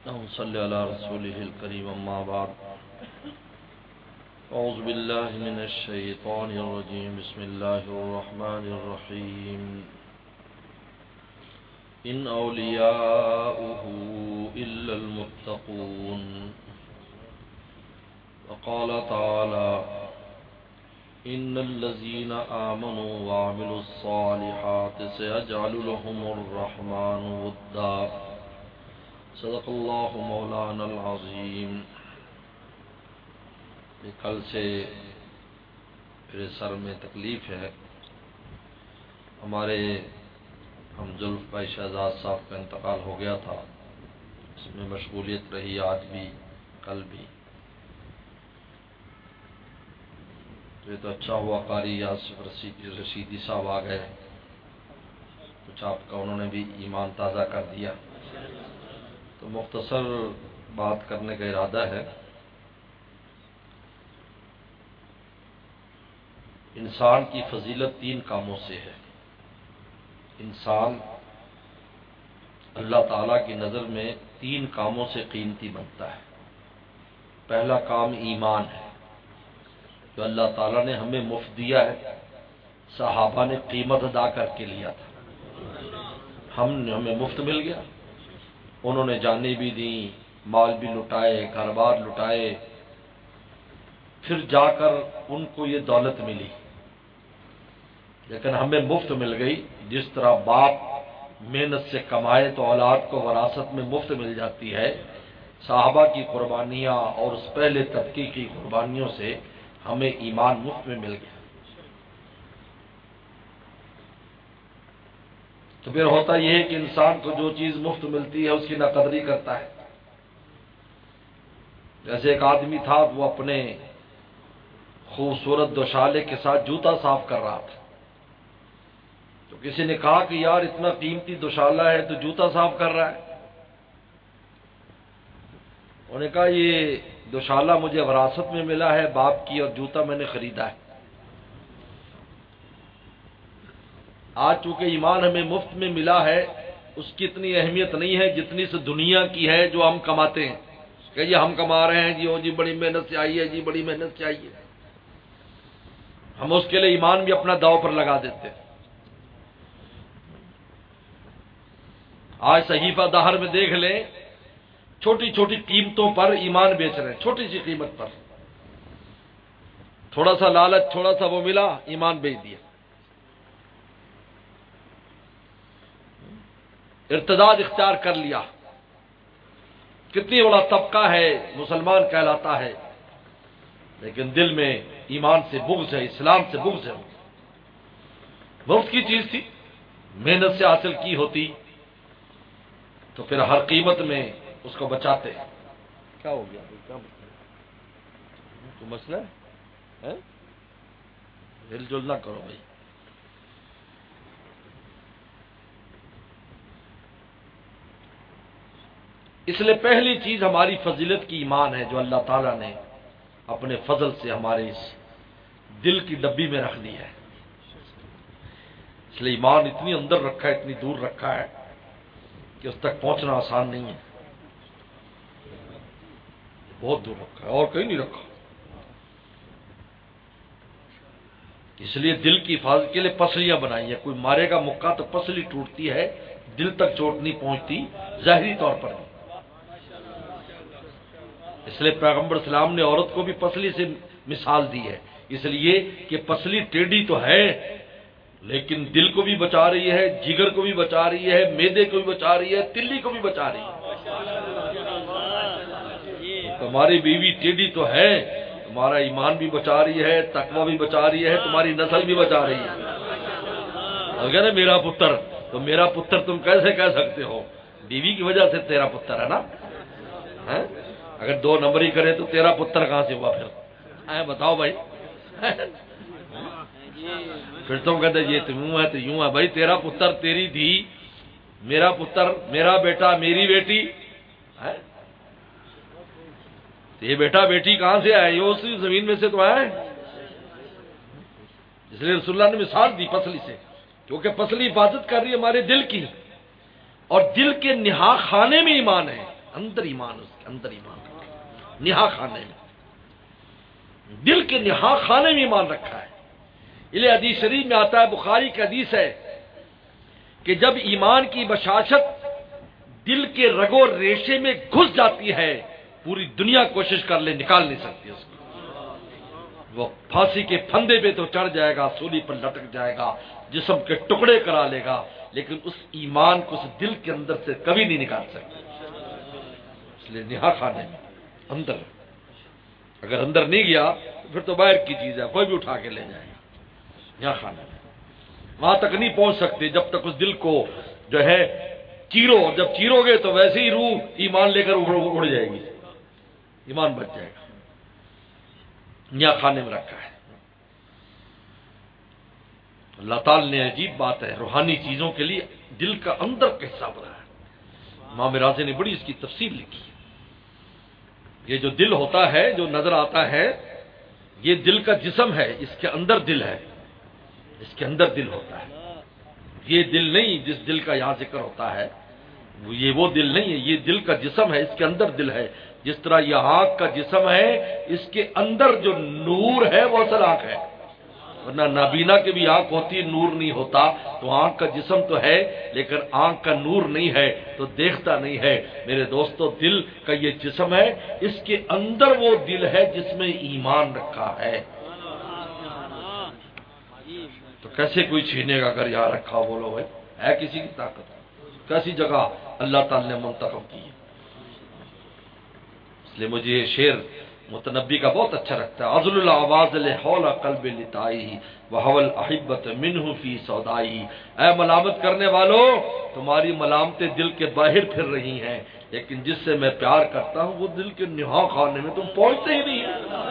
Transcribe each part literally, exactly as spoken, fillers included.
اللهم صل على رسوله الكريم اما بعد اعوذ بالله من الشيطان الرجيم بسم الله الرحمن الرحيم ان اولیاؤه الا المتقون وقال تعالى ان الذين آمنوا وعملوا الصالحات سيجعل لهم الرحمن ودا صدق اللہ مولانا العظیم۔ کل سے میرے سر میں تکلیف ہے، ہمارے ہمزلف بھائی شہزاد صاحب کا انتقال ہو گیا تھا، اس میں مشغولیت رہی آج بھی کل بھی۔ یہ تو اچھا ہوا قاری یاسف رشیدی صاحب آ گئے، کچھ آپ کا انہوں نے بھی ایمان تازہ کر دیا۔ تو مختصر بات کرنے کا ارادہ ہے۔ انسان کی فضیلت تین کاموں سے ہے۔ انسان اللہ تعالیٰ کی نظر میں تین کاموں سے قیمتی بنتا ہے۔ پہلا کام ایمان ہے، جو اللہ تعالیٰ نے ہمیں مفت دیا ہے، صحابہ نے قیمت ادا کر کے لیا تھا، ہم نے ہمیں مفت مل گیا، انہوں نے جانیں بھی دیں، مال بھی لٹائے، گھر بار لٹائے، پھر جا کر ان کو یہ دولت ملی، لیکن ہمیں مفت مل گئی۔ جس طرح باپ محنت سے کمائے تو اولاد کو وراثت میں مفت مل جاتی ہے، صحابہ کی قربانیاں اور اس پہلے طبقے کی قربانیوں سے ہمیں ایمان مفت میں مل گیا۔ تو پھر ہوتا یہ ہے کہ انسان کو جو چیز مفت ملتی ہے اس کی ناقدری کرتا ہے۔ جیسے ایک آدمی تھا، وہ اپنے خوبصورت دوشالے کے ساتھ جوتا صاف کر رہا تھا، تو کسی نے کہا کہ یار اتنا قیمتی دوشالہ ہے تو جوتا صاف کر رہا ہے؟ انہوں نے کہا یہ دوشالہ مجھے وراثت میں ملا ہے باپ کی، اور جوتا میں نے خریدا ہے۔ آج چونکہ ایمان ہمیں مفت میں ملا ہے، اس کی اتنی اہمیت نہیں ہے جتنی سے دنیا کی ہے جو ہم کماتے ہیں، کہ یہ ہم کما رہے ہیں جی، وہ جی بڑی محنت سے آئی ہے، جی بڑی محنت سے آئی ہے، ہم اس کے لیے ایمان بھی اپنا داؤ پر لگا دیتے ہیں۔ آج صحیفہ دہر میں دیکھ لیں، چھوٹی چھوٹی قیمتوں پر ایمان بیچ رہے ہیں، چھوٹی سی قیمت پر، تھوڑا سا لالچ، تھوڑا سا وہ ملا، ایمان بیچ دیا۔ ارتداد اختیار کر لیا۔ کتنی بڑا طبقہ ہے مسلمان کہلاتا ہے، لیکن دل میں ایمان سے بغض ہے، اسلام سے بغض ہے۔ مفت کی چیز تھی، محنت سے حاصل کی ہوتی تو پھر ہر قیمت میں اس کو بچاتے۔ کیا ہو گیا؟ کیا مسئلہ ہے؟ ہل جل نہ کرو بھائی۔ اس لیے پہلی چیز ہماری فضیلت کی ایمان ہے، جو اللہ تعالیٰ نے اپنے فضل سے ہمارے اس دل کی ڈبی میں رکھ دی ہے۔ اس لیے ایمان اتنی اندر رکھا ہے، اتنی دور رکھا ہے کہ اس تک پہنچنا آسان نہیں ہے، بہت دور رکھا ہے اور کہیں نہیں رکھا۔ اس لیے دل کی حفاظت کے لیے پسلیاں بنائی ہیں، کوئی مارے گا مکہ تو پسلی ٹوٹتی ہے، دل تک چوٹ نہیں پہنچتی، ظاہری طور پر نہیں۔ اس لیے پیغمبر اسلام نے عورت کو بھی پسلی سے مثال دی ہے، اس لیے کہ پسلی ٹیڑھی تو ہے لیکن دل کو بھی بچا رہی ہے، جگر کو بھی بچا رہی ہے، معدے کو بھی بچا رہی ہے، تلی کو بھی بچا رہی ہے۔ تمہاری بیوی ٹیڑھی تو ہے، تمہارا ایمان بھی بچا رہی ہے، تقوی بھی بچا رہی ہے، تمہاری نسل بھی بچا رہی ہے۔ اگر نا میرا پتر، تو میرا پتر تم کیسے کہہ سکتے ہو؟ بیوی کی وجہ سے تیرا پتر ہے نا۔ اگر دو نمبری کرے تو تیرا پتر کہاں سے ہوا پھر؟ بتاؤ بھائی۔ پھر تم کہتے یہ تو یوں ہے تو یوں ہے، بھائی تیرا پتر، تیری دھی، میرا پتر، میرا بیٹا، میری بیٹی، یہ بیٹا بیٹی کہاں سے آئے؟ یہ اسی زمین میں سے تو آئے۔ اس لیے رسول اللہ نے مثال دی پسلی سے، کیونکہ پسلی حفاظت کر رہی ہے ہمارے دل کی، اور دل کے نہا خانے میں ایمان ہے، اندر ایمان، اس کے اندر ایمان رکھا ہے، نہا خانے میں، دل کے نہا خانے میں ایمان رکھا ہے۔ یہ حدیث شریف میں آتا ہے، بخاری کی حدیث ہے کہ جب ایمان کی بشاشت دل کے رگو ریشے میں گھس جاتی ہے، پوری دنیا کوشش کر لے نکال نہیں سکتی اس کو۔ وہ پھانسی کے پھندے پہ تو چڑھ جائے گا، سولی پر لٹک جائے گا، جسم کے ٹکڑے کرا لے گا، لیکن اس ایمان کو اس دل کے اندر سے کبھی نہیں نکال سکتا۔ اس لیے نہا خانے میں اندر، اگر اندر نہیں گیا تو پھر تو باہر کی چیز ہے، کوئی بھی اٹھا کے لے جائے گا۔ نہا خانے میں وہاں تک نہیں پہنچ سکتے جب تک اس دل کو جو ہے چیرو، جب چیرو گے تو ویسے ہی روح ایمان لے کر اڑ جائے گی، ایمان بچ جائے گا۔ نہا خانے میں رکھا ہے۔ اللہ تعالی نے عجیب بات ہے، روحانی چیزوں کے لیے دل کا اندر کا حصہ بنایا ہے۔ امام رازی نے بڑی اس کی تفصیل لکھی ہے۔ یہ جو دل ہوتا ہے، جو نظر آتا ہے، یہ دل کا جسم ہے، اس کے اندر دل ہے، اس کے اندر دل ہوتا ہے۔ یہ دل نہیں جس دل کا یہاں ذکر ہوتا ہے، یہ وہ دل نہیں ہے، یہ دل کا جسم ہے، اس کے اندر دل ہے۔ جس طرح یہ آنکھ کا جسم ہے، اس کے اندر جو نور ہے وہ اصل آنکھ ہے، ورنہ نابینا کی بھی آنکھ ہوتی ہے، نور نہیں ہوتا۔ تو آنکھ کا جسم تو ہے لیکن آنکھ کا نور نہیں ہے تو دیکھتا نہیں ہے۔ میرے دوستو، دل کا یہ جسم ہے، اس کے اندر وہ دل ہے جس میں ایمان رکھا ہے۔ تو کیسے کوئی چھینے گا اگر یہاں رکھا؟ بولو بھائی، ہے کسی کی طاقت؟ کیسی جگہ اللہ تعالی نے منتخب کی ہے؟ اس لیے مجھے یہ شعر متنبی کا بہت اچھا لگتا ہے، عضل الآواز لحول قلب لتائی وحول احبت منہ فی سودائی۔ اے ملامت کرنے والوں، تمہاری ملامتیں دل کے باہر پھر رہی ہیں، لیکن جس سے میں پیار کرتا ہوں وہ دل کے نہا خانے میں تم پہنچتے ہی نہیں۔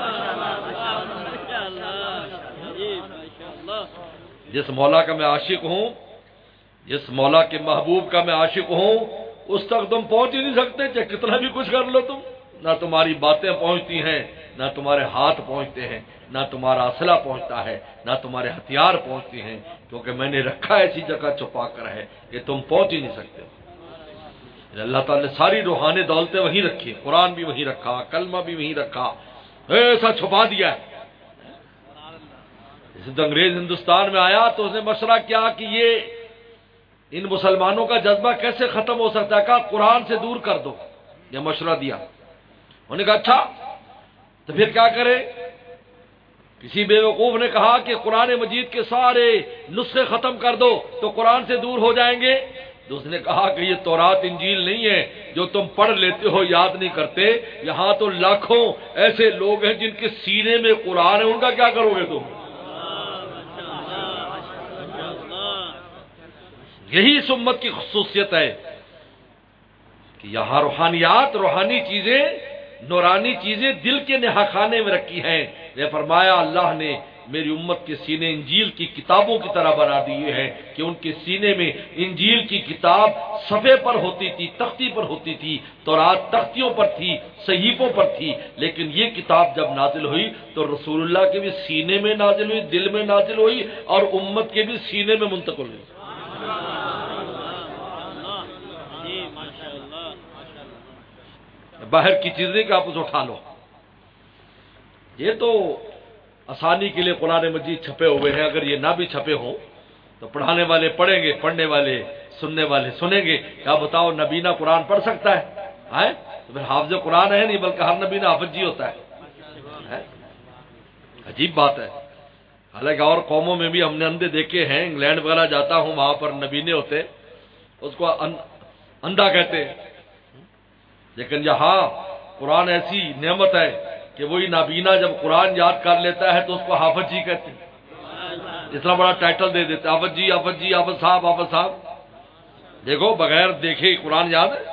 جس مولا کا میں عاشق ہوں، جس مولا کے محبوب کا میں عاشق ہوں، اس تک تم پہنچ ہی نہیں سکتے، چاہے کتنا بھی کچھ کر لو تم۔ نہ تمہاری باتیں پہنچتی ہیں، نہ تمہارے ہاتھ پہنچتے ہیں، نہ تمہارا اسلحہ پہنچتا ہے، نہ تمہارے ہتھیار پہنچتے ہیں، کیونکہ میں نے رکھا ایسی جگہ چھپا کر ہے کہ تم پہنچ ہی نہیں سکتے۔ اللہ تعالیٰ نے ساری روحانی دولتیں وہیں رکھی، قرآن بھی وہیں رکھا، کلمہ بھی وہیں رکھا، ایسا چھپا دیا ہے۔ جب انگریز ہندوستان میں آیا تو اس نے مشورہ کیا کہ یہ ان مسلمانوں کا جذبہ کیسے ختم ہو سکتا ہے، کہا قرآن سے دور کر دو۔ یہ مشورہ دیا، انہوں نے کہا اچھا تو پھر کیا کرے؟ کسی بیوقوف نے کہا کہ قرآن مجید کے سارے نسخے ختم کر دو تو قرآن سے دور ہو جائیں گے۔ تو اس نے کہا کہ یہ تورات انجیل نہیں ہے جو تم پڑھ لیتے ہو یاد نہیں کرتے، یہاں تو لاکھوں ایسے لوگ ہیں جن کے سینے میں قرآن ہے، ان کا کیا کرو گے تم؟ یہی اس امت کی خصوصیت ہے کہ یہاں روحانیات، روحانی چیزیں، نورانی چیزیں دل کے نہا خانے میں رکھی ہیں۔ یہ فرمایا اللہ نے میری امت کے سینے انجیل کی کتابوں کی طرح بنا دیے ہیں کہ ان کے سینے میں انجیل کی کتاب صفحے پر ہوتی تھی، تختی پر ہوتی تھی، تورات تختیوں پر تھی، صحیفوں پر تھی، لیکن یہ کتاب جب نازل ہوئی تو رسول اللہ کے بھی سینے میں نازل ہوئی، دل میں نازل ہوئی، اور امت کے بھی سینے میں منتقل ہوئی۔ باہر کی چیزیں کہ آپ اسے اٹھا لو، یہ تو آسانی کے لیے قرآن مجید چھپے ہوئے ہیں، اگر یہ نہ بھی چھپے ہوں تو پڑھانے والے پڑھیں گے، پڑھنے والے سننے والے سنیں گے۔ کیا بتاؤ نبینا قرآن پڑھ سکتا ہے؟ ہے تو پھر حافظ قرآن ہے نہیں، بلکہ ہر نبینا حافظ جی ہوتا ہے۔ عجیب بات ہے، حالانکہ اور قوموں میں بھی ہم نے اندھے دیکھے ہیں، انگلینڈ وغیرہ جاتا ہوں وہاں پر نبینے ہوتے، اس کو اندھا کہتے ہیں، لیکن یہاں قرآن ایسی نعمت ہے کہ وہی نابینا جب قرآن یاد کر لیتا ہے تو اس کو حافظ جی کہتے ہیں، اتنا بڑا ٹائٹل دے دیتے، حافظ جی، حافظ جی، حافظ صاحب، حافظ صاحب۔ دیکھو بغیر دیکھے قرآن یاد ہے۔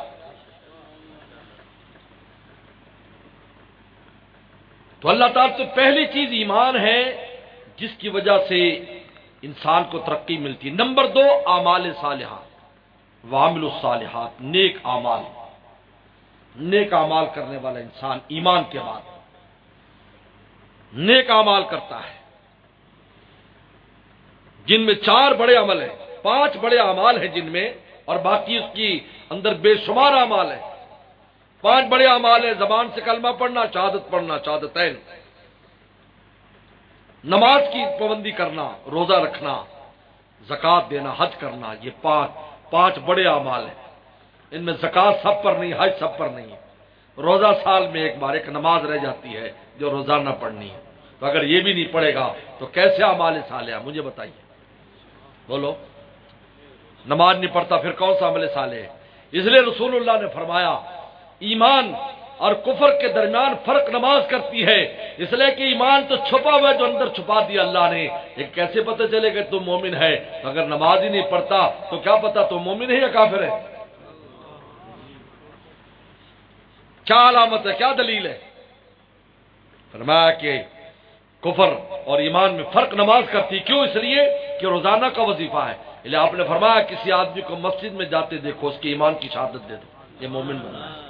تو اللہ تعالیٰ تو پہلی چیز ایمان ہے جس کی وجہ سے انسان کو ترقی ملتی ہے۔ نمبر دو، اعمال صالحات، وعمل الصالحات، نیک اعمال، نیک اعمال کرنے والا انسان ایمان کے بعد نیک اعمال کرتا ہے، جن میں چار بڑے عمل ہیں، پانچ بڑے اعمال ہیں جن میں، اور باقی اس کی اندر بے شمار اعمال ہیں۔ پانچ بڑے اعمال ہیں، زبان سے کلمہ پڑھنا، شہادت پڑھنا، شہادتین، نماز کی پابندی کرنا، روزہ رکھنا، زکوٰۃ دینا، حج کرنا، یہ پانچ پانچ بڑے اعمال ہیں۔ ان میں زکوٰۃ سب پر نہیں، حج سب پر نہیں ہے، روزہ سال میں ایک بار، ایک نماز رہ جاتی ہے جو روزانہ پڑھنی ہے، تو اگر یہ بھی نہیں پڑھے گا تو کیسے اعمال صالحہ؟ مجھے بتائیے، بولو۔ نماز نہیں پڑھتا پھر کون سا عمل صالح ہے؟ اس لیے رسول اللہ نے فرمایا ایمان اور کفر کے درمیان فرق نماز کرتی ہے، اس لیے کہ ایمان تو چھپا ہوا ہے جو اندر چھپا دیا اللہ نے، یہ کیسے پتہ چلے کہ تم مومن ہے؟ اگر نماز ہی نہیں پڑھتا تو کیا پتا تم مومن ہے یا کافر ہے؟ کیا علامت ہے، کیا دلیل ہے؟ فرمایا کہ کفر اور ایمان میں فرق نماز کرتی، کیوں؟ اس لیے کہ روزانہ کا وظیفہ ہے۔ اس لیے آپ نے فرمایا کسی آدمی کو مسجد میں جاتے دیکھو، اس کے ایمان کی شہادت دے دو، یہ مومن بننا ہے۔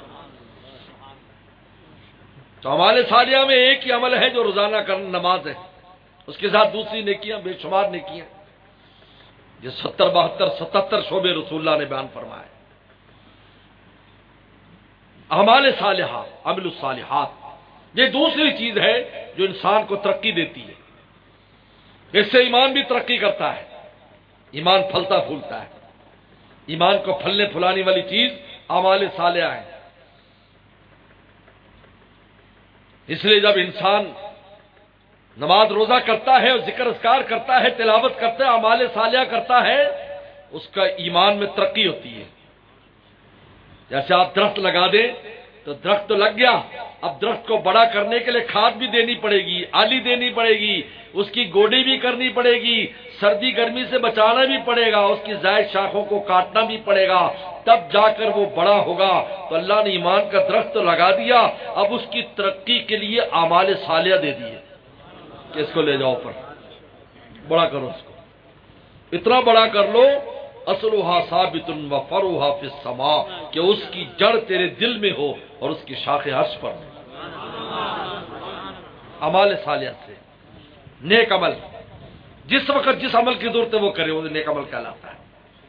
تو ہمارے صالحہ میں ایک ہی عمل ہے جو روزانہ کرنا، نماز ہے، اس کے ساتھ دوسری نیکیاں بے شمار نیکیاں، یہ ستر بہتر ستہتر شعبے رسول اللہ نے بیان فرمائے۔ اعمال صالحہ، عمل الصالحات، یہ دوسری چیز ہے جو انسان کو ترقی دیتی ہے، اس سے ایمان بھی ترقی کرتا ہے، ایمان پھلتا پھولتا ہے۔ ایمان کو پھلنے پھلانے والی چیز اعمال صالحہ ہے۔ اس لیے جب انسان نماز روزہ کرتا ہے اور ذکر اذکار کرتا ہے، تلاوت کرتا ہے، اعمال صالحہ کرتا ہے، اس کا ایمان میں ترقی ہوتی ہے۔ جیسے آپ درخت لگا دیں تو درخت تو لگ گیا، اب درخت کو بڑا کرنے کے لیے کھاد بھی دینی پڑے گی، آلی دینی پڑے گی، اس کی گوڈی بھی کرنی پڑے گی، سردی گرمی سے بچانا بھی پڑے گا، اس کی زائد شاخوں کو کاٹنا بھی پڑے گا، تب جا کر وہ بڑا ہوگا۔ تو اللہ نے ایمان کا درخت تو لگا دیا، اب اس کی ترقی کے لیے اعمال صالحہ دے دیے کہ اس کو لے جاؤ پر بڑا کرو، اس کو اتنا بڑا کر لو، اصلها ثابت و فرعها فی السماء، کہ اس کی جڑ تیرے دل میں ہو اور اس کی شاخیں عرش پر ہو۔ اعمال صالحہ سے نیک عمل، جس وقت جس عمل کی ضرورت ہے وہ کرے، وہ نیک عمل کہلاتا ہے۔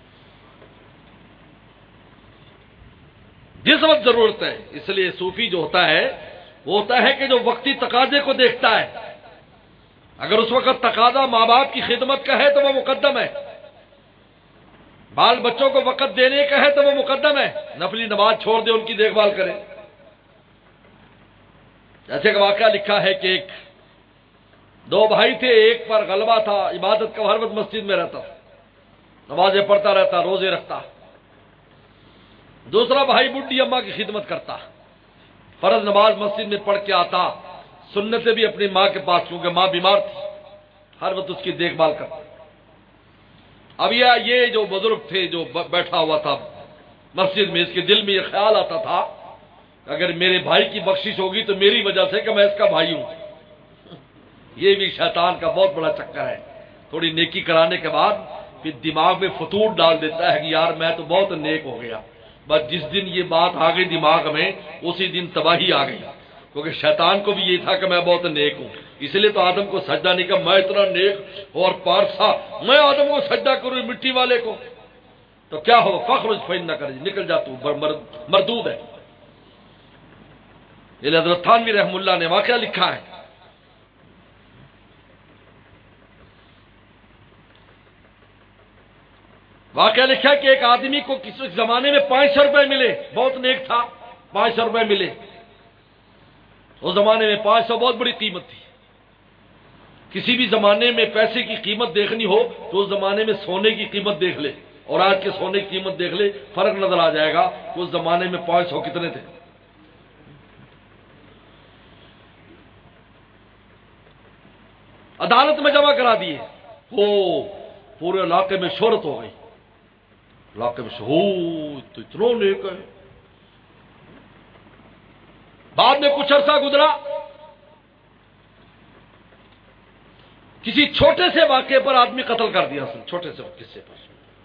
جس وقت ضرورت ہے، اس لیے صوفی جو ہوتا ہے وہ ہوتا ہے کہ جو وقتی تقاضے کو دیکھتا ہے، اگر اس وقت تقاضا ماں باپ کی خدمت کا ہے تو وہ مقدم ہے، بال بچوں کو وقت دینے کا ہے تو وہ مقدم ہے، نفلی نماز چھوڑ دے ان کی دیکھ بھال کرے۔ جیسے کہ واقعہ لکھا ہے کہ ایک دو بھائی تھے، ایک پر غلبہ تھا، عبادت کا ہر وقت مسجد میں رہتا، نمازیں پڑھتا رہتا، روزے رکھتا۔ دوسرا بھائی بڈھی اماں کی خدمت کرتا، فرض نماز مسجد میں پڑھ کے آتا، سنتیں بھی اپنی ماں کے پاس، کیونکہ ماں بیمار تھی، ہر وقت اس کی دیکھ بھال کرتا۔ اب یہ یہ جو بزرگ تھے جو بیٹھا ہوا تھا مسجد میں، اس کے دل میں یہ خیال آتا تھا اگر میرے بھائی کی بخشش ہوگی تو میری وجہ سے کہ میں اس کا بھائی ہوں۔ یہ بھی شیطان کا بہت بڑا چکر ہے، تھوڑی نیکی کرانے کے بعد پھر دماغ میں فتور ڈال دیتا ہے کہ یار میں تو بہت نیک ہو گیا، بس جس دن یہ بات آ گئی دماغ میں اسی دن تباہی آ گئی، کیونکہ شیطان کو بھی یہ تھا کہ میں بہت نیک ہوں، اس لیے تو آدم کو سجدہ نہیں کہا، میں اتنا نیک اور پارسا، میں آدم کو سجدہ کروں مٹی والے کو، تو کیا ہو فخر فین نہ کر، نکل جا تو مردود ہے۔ یہ حضرت تھانوی رحم اللہ نے واقعہ لکھا ہے، واقعہ لکھا کہ ایک آدمی کو کسی زمانے میں پانچ سو روپئے ملے، بہت نیک تھا، پانچ سو روپئے ملے۔ اس زمانے میں پانچ سو بہت بڑی قیمت تھی۔ کسی بھی زمانے میں پیسے کی قیمت دیکھنی ہو تو اس زمانے میں سونے کی قیمت دیکھ لے اور آج کے سونے کی قیمت دیکھ لے، فرق نظر آ جائے گا کہ اس زمانے میں پانچ سو کتنے تھے۔ عدالت میں جمع کرا دیے، ہو پورے علاقے میں شہرت ہو گئی، علاقے میں شہود تو اتنا نیک ہے۔ بعد میں کچھ عرصہ گزرا، کسی چھوٹے سے واقعے پر آدمی قتل کر دیا، چھوٹے سے قصے پر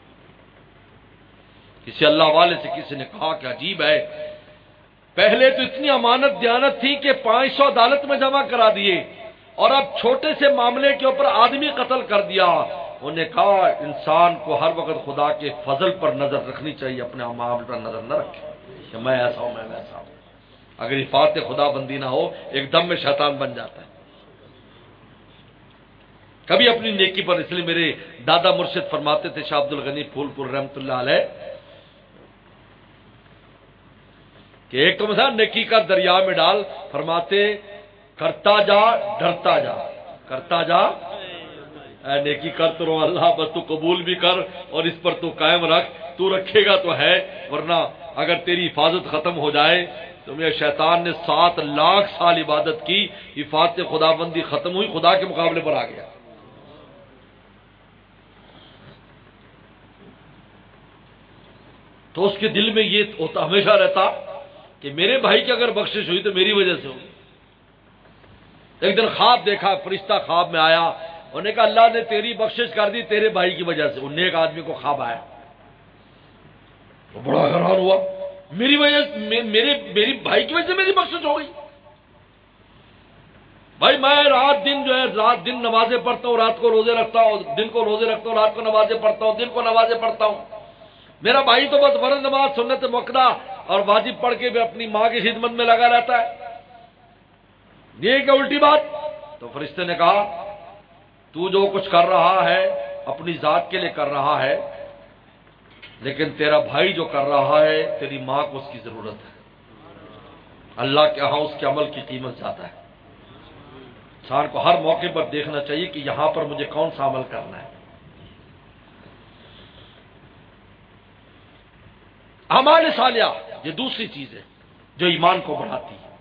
کسی اللہ والے سے کسی نے کہا کہ عجیب ہے، پہلے تو اتنی امانت دیانت تھی کہ پانچ سو عدالت میں جمع کرا دیے اور اب چھوٹے سے معاملے کے اوپر آدمی قتل کر دیا۔ انہوں نے کہا انسان کو ہر وقت خدا کے فضل پر نظر رکھنی چاہیے، اپنے معاملے پر نظر نہ رکھے کہ میں ایسا ہوں میں ویسا ہوں۔ اگر حفاظت خدا بندی نہ ہو ایک دم میں شیطان بن جاتا ہے. کبھی اپنی نیکی پر، اس لیے میرے دادا مرشد فرماتے تھے شاہ عبد الغنی پھول پور رحمۃ اللہ علیہ کہ ایک تو مثلا نیکی کا دریا میں ڈال، فرماتے کرتا جا ڈرتا جا، کرتا جا اے نیکی کر تو رو اللہ، بس تو قبول بھی کر اور اس پر تو قائم رکھ، تو رکھے گا تو ہے، ورنہ اگر تیری حفاظت ختم ہو جائے تو میرے شیطان نے سات لاکھ سال عبادت کی، حفاظت خدا بندی ختم ہوئی، خدا کے مقابلے پر آ گیا. تو اس کے دل میں یہ ہوتا ہمیشہ رہتا کہ میرے بھائی کی اگر بخشش ہوئی تو میری وجہ سے ہوگی. ایک دن خواب دیکھا، فرشتہ خواب میں آیا، انہوں نے کہا اللہ نے تیری بخشش کر دی تیرے بھائی کی وجہ سے. انہیں ایک آدمی کو خواب آیا، وہ بڑا حیران ہوا، میری وجہ میرے میری بھائی کی وجہ سے میری بخشش ہو گئی. بھائی میں رات دن جو ہے رات دن نمازیں پڑھتا ہوں، رات کو روزے رکھتا ہوں، دن کو روزے رکھتا ہوں، رات کو نمازیں پڑھتا ہوں، دن کو نمازیں پڑھتا ہوں. میرا بھائی تو بس فرض نماز، سنت مؤکدہ اور واجب پڑھ کے بھی اپنی ماں کی خدمت میں لگا رہتا ہے. یہ کیا الٹی بات؟ تو فرشتے نے کہا تو جو کچھ کر رہا ہے اپنی ذات کے لیے کر رہا ہے، لیکن تیرا بھائی جو کر رہا ہے تیری ماں کو اس کی ضرورت ہے. اللہ کے ہاں اس کے عمل کی قیمت زیادہ ہے. انسان کو ہر موقع پر دیکھنا چاہیے کہ یہاں پر مجھے کون سا عمل کرنا ہے. اعمال صالحہ یہ دوسری چیز ہے جو ایمان کو بڑھاتی ہے.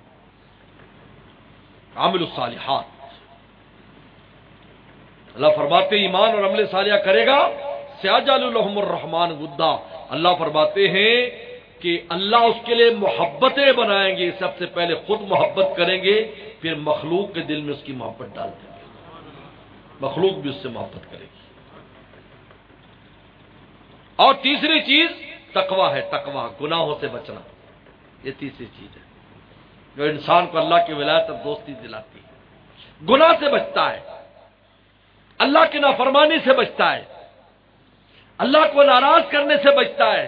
عامل الصالحات، اللہ فرماتے ایمان اور عمل صالحہ کرے گا سیجعل لهم الرحمن ودا. اللہ فرماتے ہیں کہ اللہ اس کے لیے محبتیں بنائیں گے. سب سے پہلے خود محبت کریں گے، پھر مخلوق کے دل میں اس کی محبت ڈال دیں گے، مخلوق بھی اس سے محبت کرے گی. اور تیسری چیز تقویٰ ہے، تقویٰ گناہوں سے بچنا. یہ تیسری چیز ہے جو انسان کو اللہ کی ولایت اور دوستی دلاتی ہے. گناہ سے بچتا ہے، اللہ کی نافرمانی سے بچتا ہے، اللہ کو ناراض کرنے سے بچتا ہے،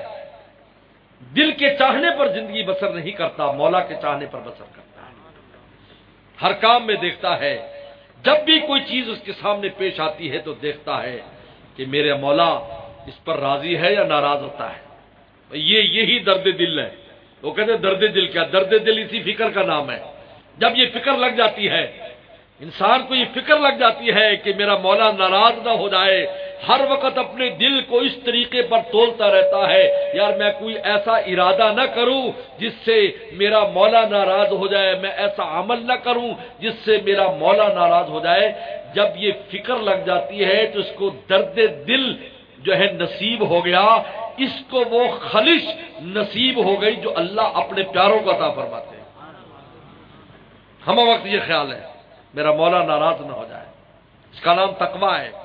دل کے چاہنے پر زندگی بسر نہیں کرتا، مولا کے چاہنے پر بسر کرتا ہے. ہر کام میں دیکھتا ہے، جب بھی کوئی چیز اس کے سامنے پیش آتی ہے تو دیکھتا ہے کہ میرے مولا اس پر راضی ہے یا ناراض ہوتا ہے. یہ یہی درد دل ہے. وہ کہتے ہیں درد دل کیا؟ درد دل اسی فکر کا نام ہے. جب یہ فکر لگ جاتی ہے، انسان کو یہ فکر لگ جاتی ہے کہ میرا مولا ناراض نہ ہو جائے، ہر وقت اپنے دل کو اس طریقے پر تولتا رہتا ہے یار میں کوئی ایسا ارادہ نہ کروں جس سے میرا مولا ناراض ہو جائے، میں ایسا عمل نہ کروں جس سے میرا مولا ناراض ہو جائے. جب یہ فکر لگ جاتی ہے تو اس کو درد دل جو ہے نصیب ہو گیا، اس کو وہ خلش نصیب ہو گئی جو اللہ اپنے پیاروں کو عطا فرماتے ہیں. ہم وقت یہ خیال ہے میرا مولا ناراض نہ ہو جائے. اس کا نام تقویٰ ہے.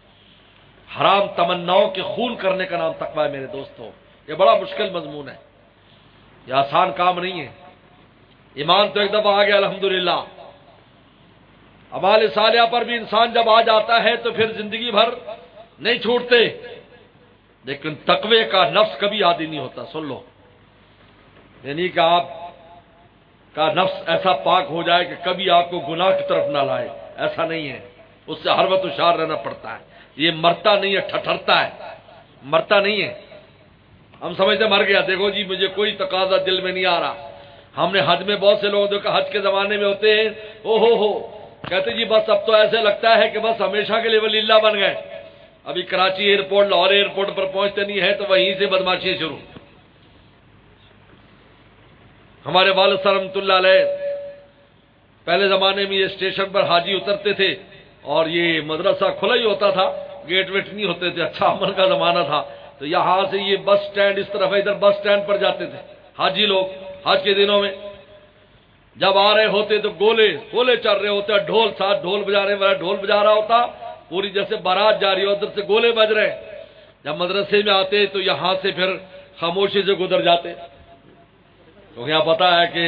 حرام تمناؤں کے خون کرنے کا نام تقویٰ ہے میرے دوستو. یہ بڑا مشکل مضمون ہے، یہ آسان کام نہیں ہے. ایمان تو ایک دفعہ آ گیا الحمدللہ. اعمال صالحہ پر بھی انسان جب آ جاتا ہے تو پھر زندگی بھر نہیں چھوڑتے، لیکن تقوی کا نفس کبھی عادی نہیں ہوتا. سن لو، یعنی کہ آپ کا نفس ایسا پاک ہو جائے کہ کبھی آپ کو گناہ کی طرف نہ لائے، ایسا نہیں ہے. اس سے ہر وقت ہوشیار رہنا پڑتا ہے. یہ مرتا نہیں ہے، ٹھٹھرتا ہے، مرتا نہیں ہے. ہم سمجھتے مر گیا، دیکھو جی مجھے کوئی تقاضا دل میں نہیں آ رہا. ہم نے حج میں بہت سے لوگ دیکھا حج کے زمانے میں ہوتے ہیں، او ہو ہو کہتے جی بس اب تو ایسے لگتا ہے کہ بس ہمیشہ کے لیے ولی اللہ بن گئے. ابھی کراچی ایئرپورٹ لاہور ایئرپورٹ پر پہنچتے نہیں ہے تو وہیں سے بدماشی شروع. ہمارے والد صاحب رحمۃ اللہ علیہ پہلے زمانے میں یہ اسٹیشن پر حاجی اترتے تھے اور یہ مدرسہ کھلا ہی ہوتا تھا، گیٹ ویٹ نہیں ہوتے تھے، اچھا عمل کا زمانہ تھا. تو یہاں سے یہ بس سٹینڈ اس طرف ادھر بس سٹینڈ پر جاتے تھے حاجی لوگ. حج کے دنوں میں جب آ رہے ہوتے تو گولے گولے چل رہے ہوتے، ڈھول ساتھ ڈھول بجانے والا ڈھول بجا رہا ہوتا، پوری جیسے بارات جا رہی ہو ادھر سے گولے بج رہے. جب مدرسے میں آتے تو یہاں سے پھر خاموشی سے گزر جاتے، تو یہاں پتا ہے کہ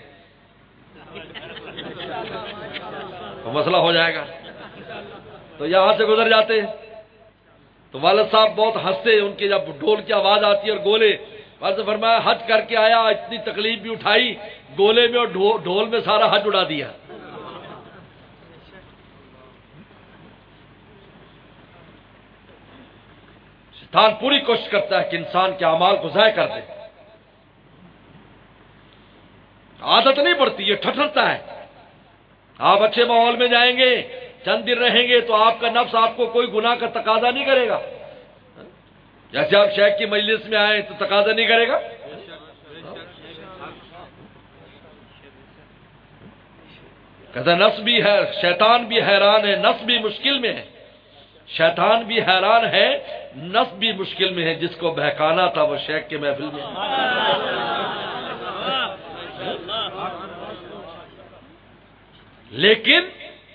مسئلہ ہو جائے گا، تو یہاں سے گزر جاتے. تو والد صاحب بہت ہنستے ان کے جب ڈھول کی آواز آتی ہے اور گولے، بس فرمایا حج کر کے آیا، اتنی تکلیف بھی اٹھائی، گولے میں اور ڈھول میں سارا حج اڑا دیا۔ شیطان پوری کوشش کرتا ہے کہ انسان کے اعمال کو ضائع کر دے، عادت نہیں پڑتی، یہ ٹھٹھرتا ہے۔ آپ اچھے ماحول میں جائیں گے، چند دن رہیں گے تو آپ کا نفس آپ کو کوئی گناہ کا تقاضا نہیں کرے گا۔ جیسے آپ شیخ کی مجلس میں آئے تو تقاضا نہیں کرے گا۔ کہتا نفس بھی ہے، شیطان بھی حیران ہے، نفس بھی مشکل میں ہے، شیطان بھی حیران ہے، نفس بھی مشکل میں ہے، جس کو بہکانا تھا وہ شیخ کے محفل میں۔ لیکن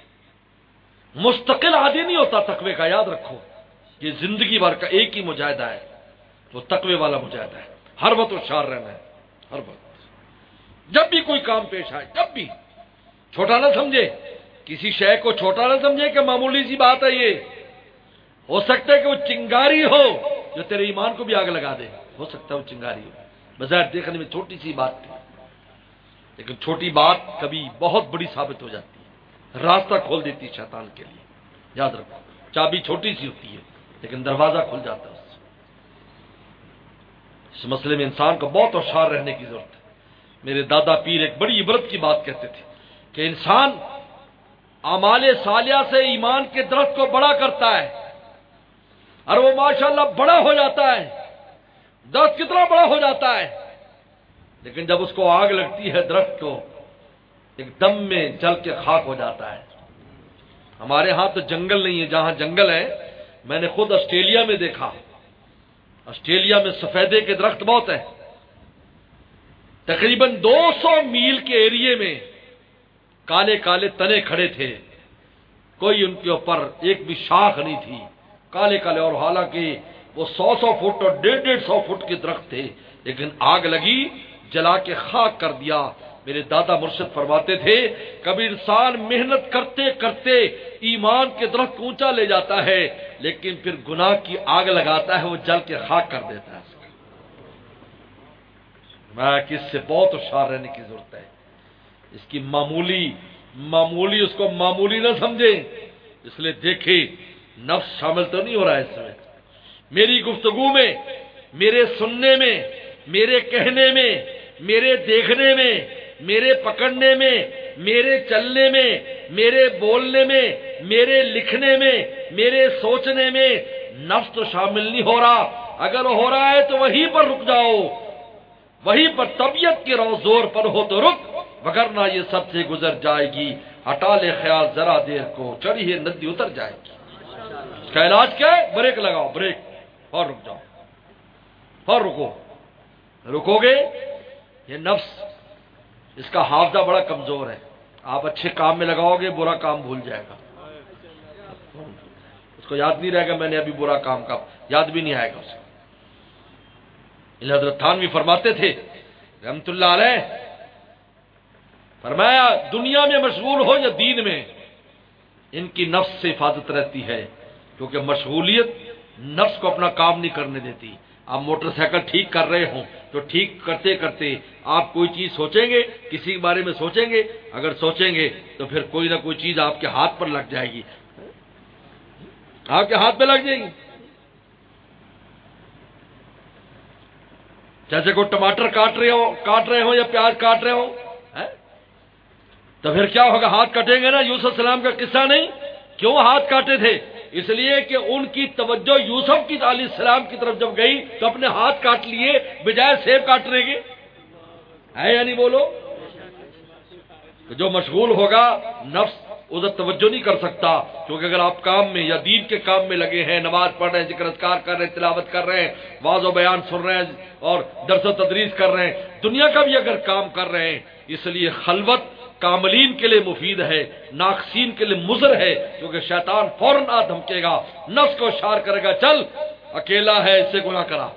مستقل عادی نہیں ہوتا تقوی کا، یاد رکھو، یہ زندگی بھر کا ایک ہی مجاہدہ ہے، وہ تقوی والا مجاہدہ ہے۔ ہر وقت ہوشیار رہنا ہے، ہر وقت، جب بھی کوئی کام پیش آئے، جب بھی چھوٹا نہ سمجھے، کسی شے کو چھوٹا نہ سمجھے کہ معمولی سی بات ہے۔ یہ ہو سکتا ہے کہ وہ چنگاری ہو جو تیرے ایمان کو بھی آگ لگا دے، ہو سکتا ہے وہ چنگاری ہو، بظاہر دیکھنے میں چھوٹی سی بات تھی، لیکن چھوٹی بات کبھی بہت بڑی ثابت ہو جاتی ہے، راستہ کھول دیتی ہے شیطان کے لیے۔ یاد رکھو، چابی چھوٹی سی ہوتی ہے لیکن دروازہ کھل جاتا ہے اس سے۔ اس مسئلے میں انسان کو بہت ہوشیار رہنے کی ضرورت ہے۔ میرے دادا پیر ایک بڑی عبرت کی بات کہتے تھے کہ انسان اعمال صالحہ سے ایمان کے درخت کو بڑا کرتا ہے، اور وہ ماشاءاللہ بڑا ہو جاتا ہے، درخت کتنا بڑا ہو جاتا ہے، لیکن جب اس کو آگ لگتی ہے درخت کو، ایک دم میں جل کے خاک ہو جاتا ہے۔ ہمارے ہاں تو جنگل نہیں ہے، جہاں جنگل ہے، میں نے خود آسٹریلیا میں دیکھا، آسٹریلیا میں سفیدے کے درخت بہت ہیں، تقریباً دو سو میل کے ایریے میں کالے کالے تنے کھڑے تھے، کوئی ان کے اوپر ایک بھی شاخ نہیں تھی، کالے کالے، اور حالانکہ وہ سو سو فٹ اور ڈیڑھ ڈیڑھ سو فٹ کے درخت تھے، لیکن آگ لگی، جلا کے خاک کر دیا۔ میرے دادا مرشد فرماتے تھے کبھی انسان محنت کرتے کرتے ایمان کے درخت کو اونچا لے جاتا ہے، لیکن پھر گناہ کی آگ لگاتا ہے، وہ جل کے خاک کر دیتا ہے۔ میں کس سے بہت ہوشیار رہنے کی ضرورت ہے، اس کی معمولی معمولی اس کو معمولی نہ سمجھے، اس لیے دیکھیں نفس شامل تو نہیں ہو رہا ہے اس میں، میری گفتگو میں، میرے سننے میں، میرے کہنے میں، میرے دیکھنے میں، میرے پکڑنے میں، میرے چلنے میں، میرے بولنے میں، میرے لکھنے میں، میرے سوچنے میں نفس تو شامل نہیں ہو رہا۔ اگر ہو رہا ہے تو وہیں پر رک جاؤ، وہیں پر طبیعت کے رو زور پر ہو تو رک، وگرنہ یہ سب سے گزر جائے گی۔ ہٹا لے خیال ذرا دیر کو، چڑھی ہے ندی اتر جائے گی۔ اس کا علاج کیا ہے؟ بریک لگاؤ، بریک، اور رک جاؤ، اور رکو، رکو گے یہ نفس، اس کا حافظہ بڑا کمزور ہے، آپ اچھے کام میں لگاؤ گے برا کام بھول جائے گا، اس کو یاد نہیں رہے گا میں نے ابھی برا کام کا، یاد بھی نہیں آئے گا اسے۔ حضرت تھانوی فرماتے تھے رحمت اللہ علیہ، فرمایا دنیا میں مشغول ہو یا دین میں، ان کی نفس سے حفاظت رہتی ہے، کیونکہ مشغولیت نفس کو اپنا کام نہیں کرنے دیتی۔ آپ موٹر سائیکل ٹھیک کر رہے ہوں تو ٹھیک کرتے کرتے آپ کوئی چیز سوچیں گے، کسی کے بارے میں سوچیں گے، اگر سوچیں گے تو پھر کوئی نہ کوئی چیز آپ کے ہاتھ پر لگ جائے گی، آپ کے ہاتھ پہ لگ جائے گی۔ جیسے کوئی ٹماٹر کاٹ رہے ہو کاٹ رہے ہو یا پیاز کاٹ رہے ہو، تو پھر کیا ہوگا؟ ہاتھ کٹیں گے نا۔ یوسف السلام کا قصہ نہیں، کیوں ہاتھ کاٹے تھے؟ اس لیے کہ ان کی توجہ یوسف کی علیہ السلام کی طرف جب گئی تو اپنے ہاتھ کاٹ لیے بجائے سیب کاٹنے کے، ہے یا نہیں بولو؟ جو مشغول ہوگا نفس ادھر توجہ نہیں کر سکتا، کیونکہ اگر آپ کام میں یا دین کے کام میں لگے ہیں، نماز پڑھ رہے ہیں، ذکر اذکار کر رہے ہیں، تلاوت کر رہے ہیں، واعظ و بیان سن رہے ہیں اور درس و تدریس کر رہے ہیں، دنیا کا بھی اگر کام کر رہے ہیں، اس لیے خلوت کاملین کے لیے مفید ہے، ناقصین کے لیے مضر ہے، کیونکہ شیطان فوراً آ دھمکے گا، نفس کو اشار کرے گا، چل اکیلا ہے اس سے گناہ کرا۔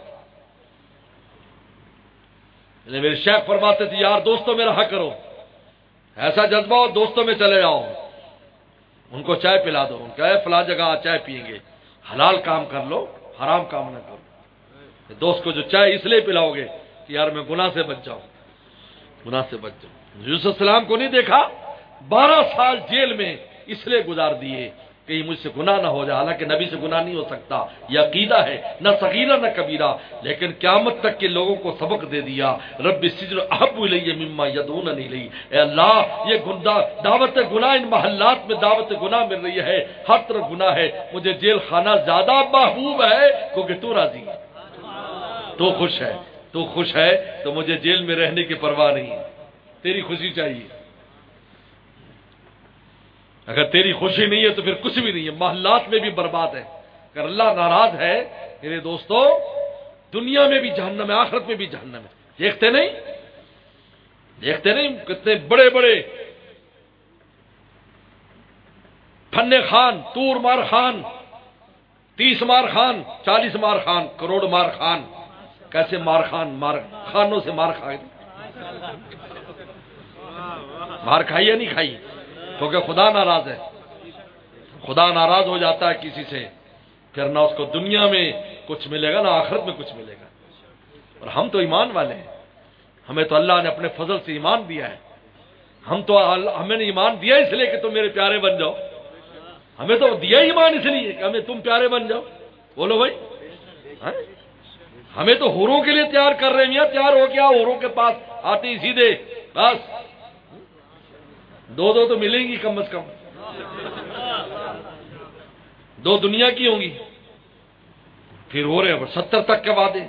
میرے شیخ فرماتے تھے یار دوستوں میں رہا کرو، ایسا جذبہ ہو دوستوں میں چلے جاؤ، ان کو چائے پلا دو، ان کا ہے فلاں جگہ چائے پئیں گے، حلال کام کر لو، حرام کام نہ کرو۔ دوست کو جو چائے اس لیے پلاؤ گے کہ یار میں گناہ سے بچ جاؤں، گناہ سے بچ جاؤں۔ یوسف السلام کو نہیں دیکھا، بارہ سال جیل میں اس لیے گزار دیے کہیں مجھ سے گناہ نہ ہو جائے، حالانکہ نبی سے گناہ نہیں ہو سکتا، یہ عقیدہ ہے، نہ صغیرہ نہ کبیرہ، لیکن قیامت تک کے لوگوں کو سبق دے دیا، رب السجن احب الی مما یدعوننی الیہ، اے اللہ یہ گناہ دعوت گناہ ان محلات میں دعوت گناہ مل رہی ہے، ہر طرف گناہ ہے، مجھے جیل خانہ زیادہ محبوب ہے کیونکہ تو راضی ہے، تو خوش ہے، تو خوش ہے تو مجھے جیل میں رہنے کی پرواہ نہیں ہے، تیری خوشی چاہیے، اگر تیری خوشی نہیں ہے تو پھر کچھ بھی نہیں ہے، محلات میں بھی برباد ہے۔ اگر اللہ ناراض ہے میرے دوستو، دنیا میں بھی جہنم ہے، آخرت میں بھی جہنم ہے۔ دیکھتے نہیں دیکھتے نہیں کتنے بڑے بڑے فن خان، تور مار خان، تیس مار خان، چالیس مار خان، کروڑ مار خان، کیسے مار خان، مار خانوں سے مار کھائے، مار کھائی یا نہیں کھائی؟ کیونکہ خدا ناراض ہے، خدا ناراض ہو جاتا ہے کسی سے، پھر نہ اس کو دنیا میں کچھ ملے گا نہ آخرت میں کچھ ملے گا۔ اور ہم تو ایمان والے ہیں، ہمیں تو اللہ نے اپنے فضل سے ایمان دیا ہے، ہم تو ہمیں نے ایمان دیا اس لیے کہ تم میرے پیارے بن جاؤ، ہمیں تو دیا ایمان اس لیے کہ ہمیں تم پیارے بن جاؤ، بولو بھائی، ہمیں تو حوروں کے لیے تیار کر رہے ہیں، تیار ہو کیا حوروں کے پاس آتے ہی سیدھے بس دو دو تو ملیں گی کم از کم، دو دنیا کی ہوں گی، پھر ہو رہے ہیں ستر تک کے وعدے،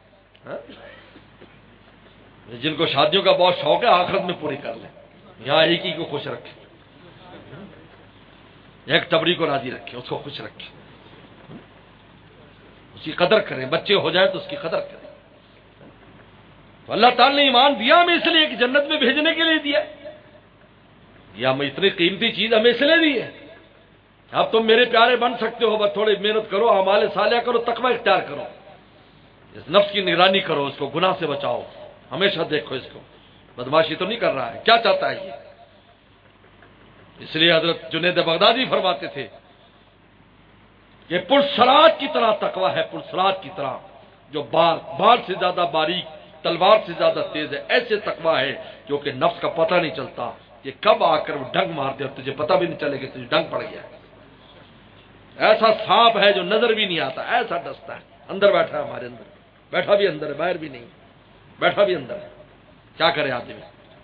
جن کو شادیوں کا بہت شوق ہے آخرت میں پوری کر لیں، یہاں ایک ہی کو خوش رکھے، ایک ٹبری کو راضی رکھے، اس کو خوش رکھے، اس کی قدر کریں، بچے ہو جائیں تو اس کی قدر کریں۔ تو اللہ تعالی نے ایمان دیا ہمیں اس لیے کہ جنت میں بھیجنے کے لیے دیا، یا ہمیں اتنی قیمتی چیز ہمیں اس لیے دی ہے۔ اب تم میرے پیارے بن سکتے ہو، بس تھوڑی محنت کرو، اعمال صالحہ کرو، تقوی اختیار کرو، اس نفس کی نگرانی کرو، اس کو گناہ سے بچاؤ، ہمیشہ دیکھو اس کو بدماشی تو نہیں کر رہا ہے، کیا چاہتا ہے یہ۔ اس لیے حضرت جنید بغدادی فرماتے تھے کہ پرسرات کی طرح تقوی ہے، پرسرات کی طرح جو بال بال سے زیادہ باریک، تلوار سے زیادہ تیز ہے، ایسے تقوی ہے جو کہ نفس کا پتہ نہیں چلتا کہ کب آ کر وہ ڈنگ مار دے اور تجھے پتہ بھی نہیں چلے کہ تجھے ڈنگ پڑ گیا ہے۔ ایسا سانپ ہے جو نظر بھی نہیں آتا، ایسا ڈستا ہے، اندر بیٹھا ہے، ہمارے اندر بیٹھا بھی اندر ہے، باہر بھی نہیں، بیٹھا بھی اندر ہے، کیا کرے آدمی؟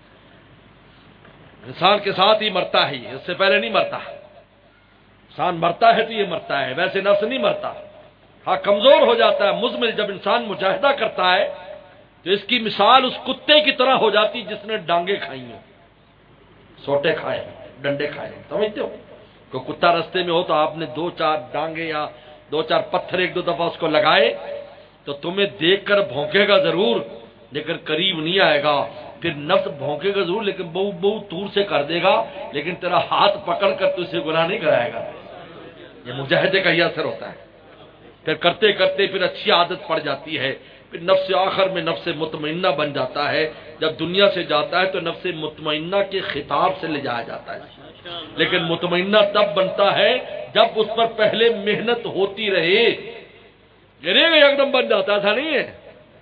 انسان کے ساتھ ہی مرتا ہے، یہ اس سے پہلے نہیں مرتا، انسان مرتا ہے تو یہ مرتا ہے، ویسے نفس نہیں مرتا، ہاں کمزور ہو جاتا ہے، مزمل، جب انسان مجاہدہ کرتا ہے تو اس کی مثال اس کتے کی طرح ہو جاتی جس نے ڈانگیں کھائی ہیں، سوٹے کھائے، ڈنڈے کھائے، سمجھتے ہو؟ کوئی کتا رستے میں ہو تو آپ نے دو چار ڈانگیں یا دو چار پتھر ایک دو دفعہ اس کو لگائے تو تمہیں دیکھ کر بھونکے گا ضرور لیکن قریب نہیں آئے گا، پھر نفس بھونکے گا ضرور لیکن بہو بہو دور سے کر دے گا، لیکن تیرا ہاتھ پکڑ کر تو اسے گناہ نہیں کرائے گا۔ یہ مجاہدے کا یہ اثر ہوتا ہے، پھر کرتے کرتے پھر اچھی عادت پڑ جاتی ہے، پھر نفس آخر میں نفس مطمئنہ بن جاتا ہے، جب دنیا سے جاتا ہے تو نفس مطمئنہ کے خطاب سے لے جایا جاتا ہے، لیکن مطمئنہ تب بنتا ہے جب اس پر پہلے محنت ہوتی رہے، یعنی ایک دم بن جاتا ایسا نہیں ہے،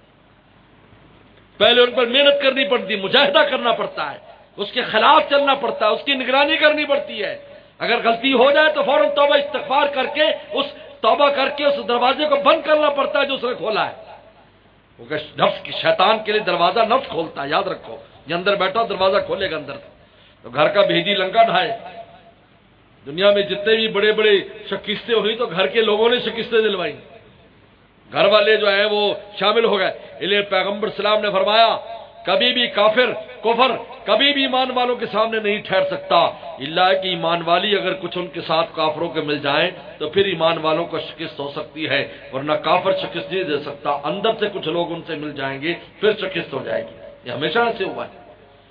پہلے ان پر محنت کرنی پڑتی، مجاہدہ کرنا پڑتا ہے، اس کے خلاف چلنا پڑتا ہے، اس کی نگرانی کرنی پڑتی ہے، اگر غلطی ہو جائے تو فوراً توبہ استغفار کر کے اس توبہ کر کے اس دروازے کو بند کرنا پڑتا ہے جو اس نے کھولا ہے، کیونکہ نفس کی شیطان کے لیے دروازہ نفس کھولتا ہے، یاد رکھو، یہ اندر بیٹھا دروازہ کھولے گا اندر سے، تو گھر کا بھیجی لنکا ڈھائے، دنیا میں جتنے بھی بڑے بڑے شکستیں ہوئی تو گھر کے لوگوں نے شکستیں دلوائی، گھر والے جو ہیں وہ شامل ہو گئے، اس لیے پیغمبر اسلام نے فرمایا کبھی بھی کافر کفر کبھی بھی ایمان والوں کے سامنے نہیں ٹھہر سکتا، اللہ کی ایمان والی اگر کچھ ان کے ساتھ کافروں کے مل جائیں تو پھر ایمان والوں کو شکست ہو سکتی ہے، ورنہ کافر شکست نہیں دے سکتا، اندر سے کچھ لوگ ان سے مل جائیں گے پھر شکست ہو جائے گی، یہ ہمیشہ ایسے ہوا ہے۔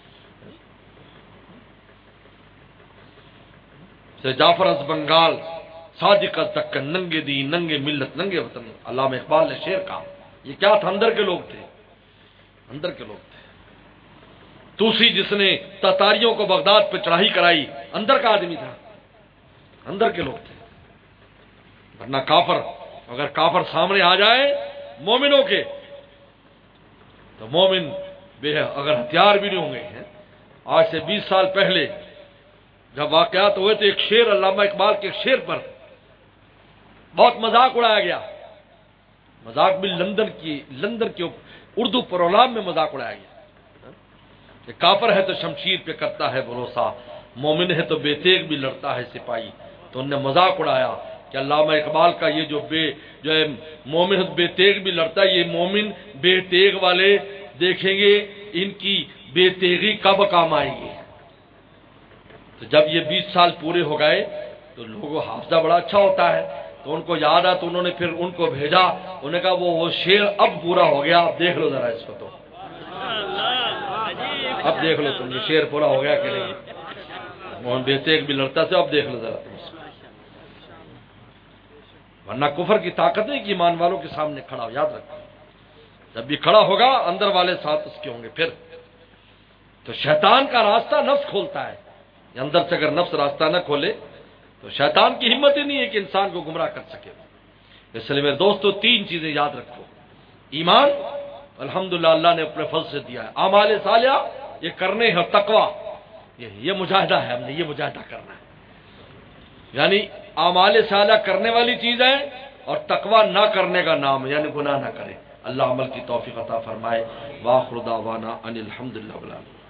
جعفر از بنگال صادق از دکن، ننگے دی ننگے ملت ننگے وطن، علامہ اقبال نے شعر کہا، یہ کیا تھا؟ اندر کے لوگ تھے، اندر کے لوگ تھے۔ توسی جس نے تاتاریوں کو بغداد پہ چڑھائی کرائی اندر کا آدمی تھا، اندر کے لوگ تھے، ورنہ کافر اگر کافر سامنے آ جائے مومنوں کے تو مومن بے اگر ہتھیار بھی نہیں ہوں گے ہیں آج سے بیس سال پہلے جب واقعات ہوئے تو ایک شعر علامہ اقبال کے ایک شعر پر بہت مذاق اڑایا گیا. مذاق بھی لندن کی لندن کے اردو پروگرام میں مذاق اڑایا گیا کہ کافر ہے تو شمشیر پہ کرتا ہے بھروسہ، مومن ہے تو بے تیغ بھی لڑتا ہے سپاہی. تو انہوں نے مذاق اڑایا کہ علامہ اقبال کا یہ جو بے جو ہے مومن ہے تو بے تیغ بھی لڑتا ہے، یہ مومن بے تیغ والے دیکھیں گے ان کی بے تیغی کب کام آئے گی. تو جب یہ بیس سال پورے ہو گئے تو لوگوں کو حافظہ بڑا اچھا ہوتا ہے، تو ان کو یاد آ تو انہوں نے پھر ان کو بھیجا. انہوں نے کہا وہ وہ شعر اب پورا ہو گیا، اب دیکھ لو ذرا اس کو. تو اب دیکھ لو تم یہ شعر پورا ہو گیا کہ نہیں. موہن بے تیغ بھی لڑتا سے اب دیکھ لو ذرا تم اس کو. ورنہ کفر کی طاقت نہیں کہ ایمان والوں کے سامنے کھڑا ہو. یاد رکھو جب بھی کھڑا ہوگا اندر والے ساتھ اس کے ہوں گے. پھر تو شیطان کا راستہ نفس کھولتا ہے. اندر سے اگر نفس راستہ نہ کھولے تو شیطان کی ہمت ہی نہیں ہے کہ انسان کو گمراہ کر سکے. اس لیے میرے دوستو تین چیزیں یاد رکھو. ایمان الحمدللہ اللہ نے اپنے فضل سے دیا ہے. اعمال صالحہ یہ کرنے ہیں. تقویٰ یہ یہ مجاہدہ ہے، ہم نے یہ مجاہدہ کرنا ہے. یعنی اعمال صالحہ کرنے والی چیز ہے اور تقویٰ نہ کرنے کا نام ہے، یعنی گناہ نہ کرے. اللہ عمل کی توفیق عطا فرمائے. وآخر دعوانا ان الحمدللہ رب العالمین.